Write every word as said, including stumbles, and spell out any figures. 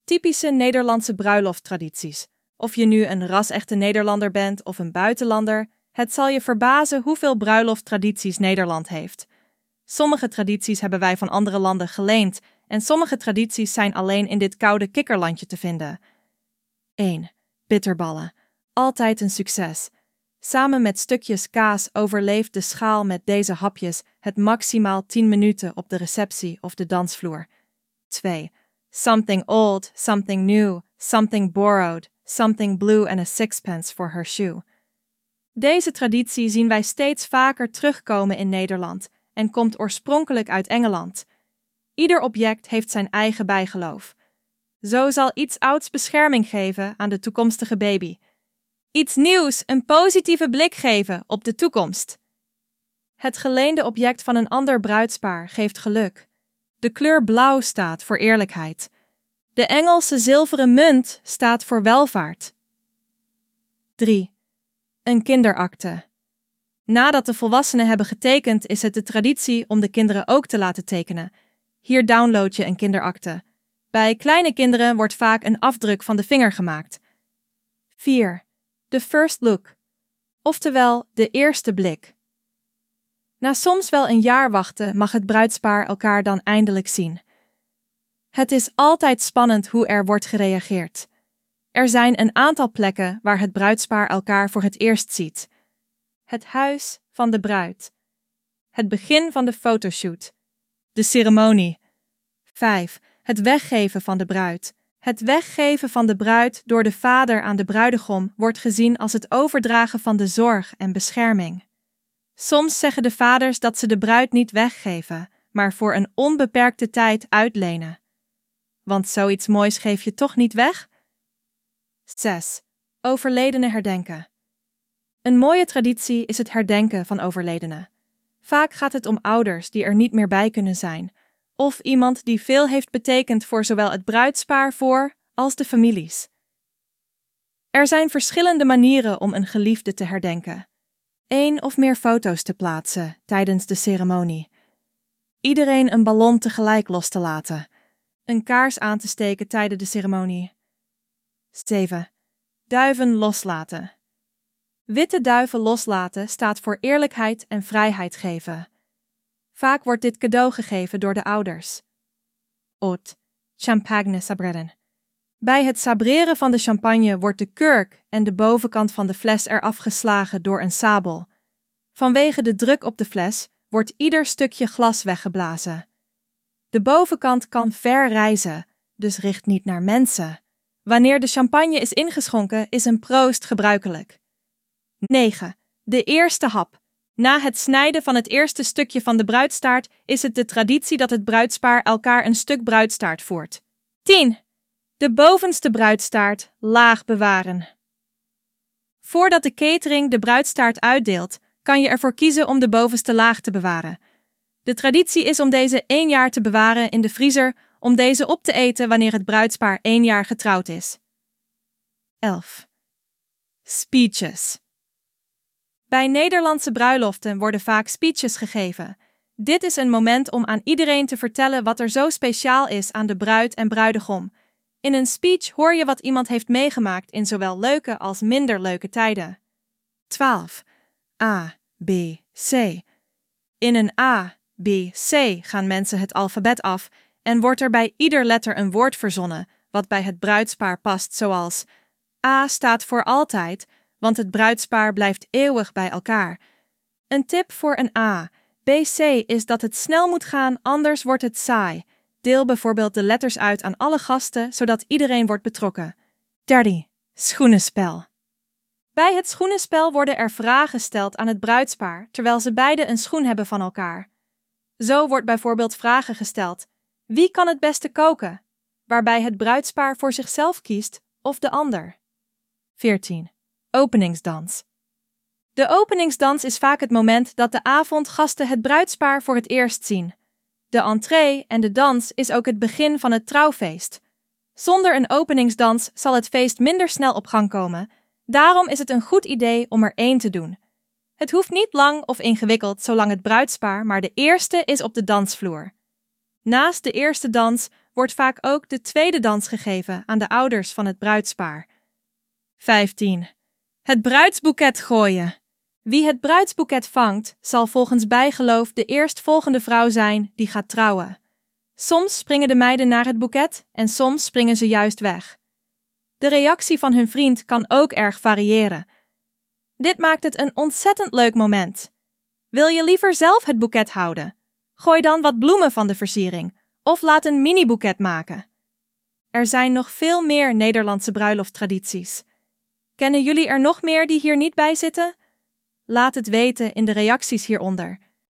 Typische Nederlandse bruilofttradities. Of je nu een ras-echte Nederlander bent of een buitenlander, het zal je verbazen hoeveel bruilofttradities Nederland heeft. Sommige tradities hebben wij van andere landen geleend en sommige tradities zijn alleen in dit koude kikkerlandje te vinden. één. Bitterballen. Altijd een succes. Samen met stukjes kaas overleeft de schaal met deze hapjes het maximaal tien minuten op de receptie of de dansvloer. twee. Something old, something new, something borrowed, something blue and a sixpence for her shoe. Deze traditie zien wij steeds vaker terugkomen in Nederland en komt oorspronkelijk uit Engeland. Ieder object heeft zijn eigen bijgeloof. Zo zal iets ouds bescherming geven aan de toekomstige baby. Iets nieuws een positieve blik geven op de toekomst. Het geleende object van een ander bruidspaar geeft geluk. De kleur blauw staat voor eerlijkheid. De Engelse zilveren munt staat voor welvaart. drie. Een kinderakte. Nadat de volwassenen hebben getekend, is het de traditie om de kinderen ook te laten tekenen. Hier download je een kinderakte. Bij kleine kinderen wordt vaak een afdruk van de vinger gemaakt. vier. De first look, oftewel de eerste blik. Na soms wel een jaar wachten mag het bruidspaar elkaar dan eindelijk zien. Het is altijd spannend hoe er wordt gereageerd. Er zijn een aantal plekken waar het bruidspaar elkaar voor het eerst ziet. Het huis van de bruid. Het begin van de fotoshoot. De ceremonie. vijf. Het weggeven van de bruid. Het weggeven van de bruid door de vader aan de bruidegom wordt gezien als het overdragen van de zorg en bescherming. Soms zeggen de vaders dat ze de bruid niet weggeven, maar voor een onbeperkte tijd uitlenen. Want zoiets moois geef je toch niet weg? zes. Overledenen herdenken. Een mooie traditie is het herdenken van overledenen. Vaak gaat het om ouders die er niet meer bij kunnen zijn, of iemand die veel heeft betekend voor zowel het bruidspaar voor als de families. Er zijn verschillende manieren om een geliefde te herdenken. Eén of meer foto's te plaatsen tijdens de ceremonie. Iedereen een ballon tegelijk los te laten. Een kaars aan te steken tijdens de ceremonie. zeven. Duiven loslaten. Witte duiven loslaten staat voor eerlijkheid en vrijheid geven. Vaak wordt dit cadeau gegeven door de ouders. acht. Champagne sabreren. Bij het sabreren van de champagne wordt de kurk en de bovenkant van de fles eraf geslagen door een sabel. Vanwege de druk op de fles wordt ieder stukje glas weggeblazen. De bovenkant kan ver reizen, dus richt niet naar mensen. Wanneer de champagne is ingeschonken, is een proost gebruikelijk. negen. De eerste hap. Na het snijden van het eerste stukje van de bruidstaart is het de traditie dat het bruidspaar elkaar een stuk bruidstaart voert. tien. De bovenste bruidstaart laag bewaren. Voordat de catering de bruidstaart uitdeelt, kan je ervoor kiezen om de bovenste laag te bewaren. De traditie is om deze één jaar te bewaren in de vriezer, om deze op te eten wanneer het bruidspaar één jaar getrouwd is. elf. Speeches. Bij Nederlandse bruiloften worden vaak speeches gegeven. Dit is een moment om aan iedereen te vertellen wat er zo speciaal is aan de bruid en bruidegom. In een speech hoor je wat iemand heeft meegemaakt in zowel leuke als minder leuke tijden. twaalf. A, B, C. In een A, B, C gaan mensen het alfabet af en wordt er bij ieder letter een woord verzonnen wat bij het bruidspaar past, zoals A staat voor altijd, want het bruidspaar blijft eeuwig bij elkaar. Een tip voor een A, B, C is dat het snel moet gaan, anders wordt het saai. Deel bijvoorbeeld de letters uit aan alle gasten, zodat iedereen wordt betrokken. dertien. Schoenenspel. Bij het schoenenspel worden er vragen gesteld aan het bruidspaar, terwijl ze beide een schoen hebben van elkaar. Zo wordt bijvoorbeeld vragen gesteld: wie kan het beste koken? Waarbij het bruidspaar voor zichzelf kiest of de ander. veertien. Openingsdans. De openingsdans is vaak het moment dat de avondgasten het bruidspaar voor het eerst zien. De entree en de dans is ook het begin van het trouwfeest. Zonder een openingsdans zal het feest minder snel op gang komen. Daarom is het een goed idee om er één te doen. Het hoeft niet lang of ingewikkeld zolang het bruidspaar maar de eerste is op de dansvloer. Naast de eerste dans wordt vaak ook de tweede dans gegeven aan de ouders van het bruidspaar. vijftien. Het bruidsboeket gooien. Wie het bruidsboeket vangt, zal volgens bijgeloof de eerstvolgende vrouw zijn die gaat trouwen. Soms springen de meiden naar het boeket en soms springen ze juist weg. De reactie van hun vriend kan ook erg variëren. Dit maakt het een ontzettend leuk moment. Wil je liever zelf het boeket houden? Gooi dan wat bloemen van de versiering of laat een mini-boeket maken. Er zijn nog veel meer Nederlandse bruilofttradities. Kennen jullie er nog meer die hier niet bij zitten? Laat het weten in de reacties hieronder.